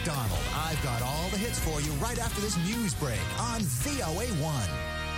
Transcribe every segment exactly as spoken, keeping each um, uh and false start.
McDonald. I've got all the hits for you right after this news break on V O A one.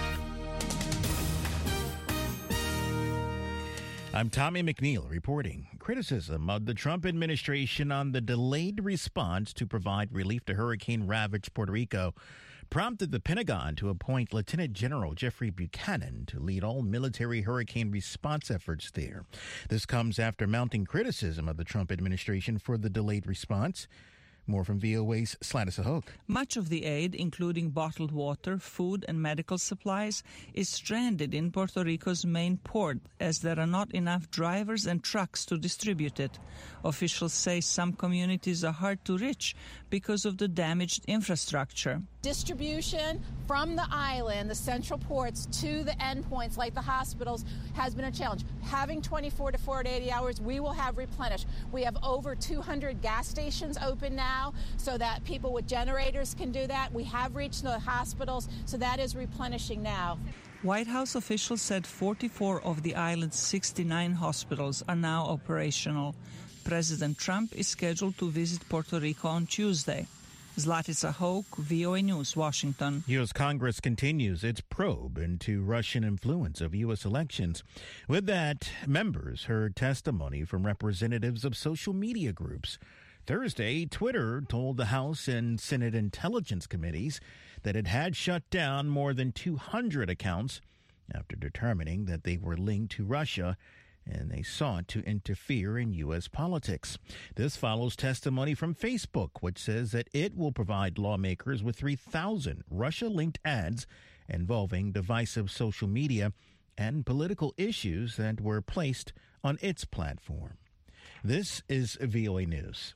I'm Tommy McNeil reporting. Criticism of the Trump administration on the delayed response to provide relief to hurricane-ravaged Puerto Rico prompted the Pentagon to appoint Lieutenant General Jeffrey Buchanan to lead all military hurricane response efforts there. This comes after mounting criticism of the Trump administration for the delayed response. More from V O A's Sladis Ahok. Much of the aid, including bottled water, food, and medical supplies, is stranded in Puerto Rico's main port as there are not enough drivers and trucks to distribute it. Officials say some communities are hard to reach because of the damaged infrastructure. Distribution from the island, the central ports, to the endpoints like the hospitals has been a challenge. Having twenty-four to forty-eight hours, we will have replenished. We have over two hundred gas stations open now so that people with generators can do that. We have reached the hospitals, so that is replenishing now. White House officials said forty-four of the island's sixty-nine hospitals are now operational. President Trump is scheduled to visit Puerto Rico on Tuesday. Zlatica Hoke, V O A News, Washington. U S. Congress continues its probe into Russian influence of U S elections. With that, members heard testimony from representatives of social media groups. Thursday, Twitter told the House and Senate Intelligence Committees that it had shut down more than two hundred accounts after determining that they were linked to Russia and they sought to interfere in U S politics. This follows testimony from Facebook, which says that it will provide lawmakers with three thousand Russia-linked ads involving divisive social media and political issues that were placed on its platform. This is V O A News.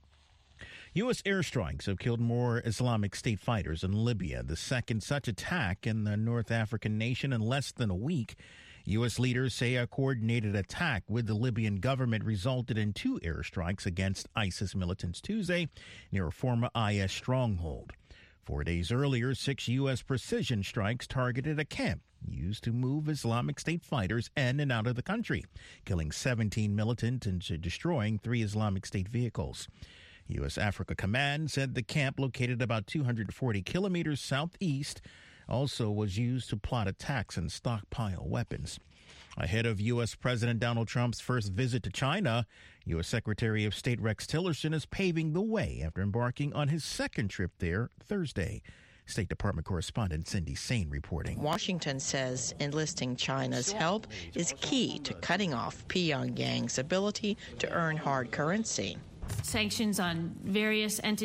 U S airstrikes have killed more Islamic State fighters in Libya, the second such attack in the North African nation in less than a week. U S leaders say a coordinated attack with the Libyan government resulted in two airstrikes against ISIS militants Tuesday near a former I S stronghold. Four days earlier, six U S precision strikes targeted a camp used to move Islamic State fighters in and out of the country, killing seventeen militants and destroying three Islamic State vehicles. U S. Africa Command said the camp, located about two hundred forty kilometers southeast, also was used to plot attacks and stockpile weapons. Ahead of U S. President Donald Trump's first visit to China, U S. Secretary of State Rex Tillerson is paving the way after embarking on his second trip there Thursday. State Department correspondent Cindy Sain reporting. Washington says enlisting China's help is key to cutting off Pyongyang's ability to earn hard currency. Sanctions on various entities